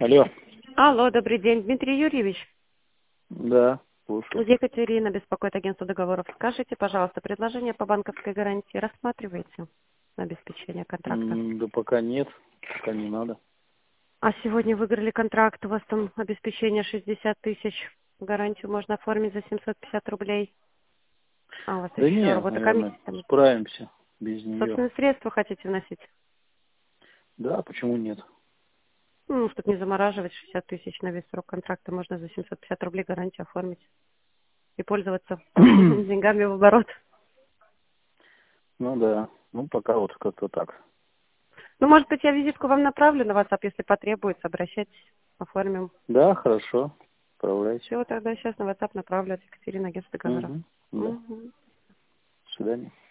Алло. Алло, добрый день, Дмитрий Юрьевич. Да, слушаю. Екатерина беспокоит агентство договоров. Скажите, пожалуйста, предложение по банковской гарантии рассматриваете на обеспечение контракта? Да пока нет, пока не надо. А сегодня выиграли контракт, у вас там обеспечение 60 тысяч. Гарантию можно оформить за 750 рублей. А у вас Да еще не, работа наверное, комиссия там. справимся без нее. Собственные средства хотите вносить? Да, почему нет? Ну, чтобы не замораживать 60 тысяч на весь срок контракта, можно за 750 рублей гарантию оформить и пользоваться деньгами в оборот. Ну да, ну пока вот как-то так. Ну, может быть, я визитку вам направлю на WhatsApp, если потребуется, обращайтесь, оформим. Да, хорошо, отправляйте. Все, тогда сейчас на WhatsApp направлю от Екатерины агентства договоров. Угу, да, Мгм. до свидания.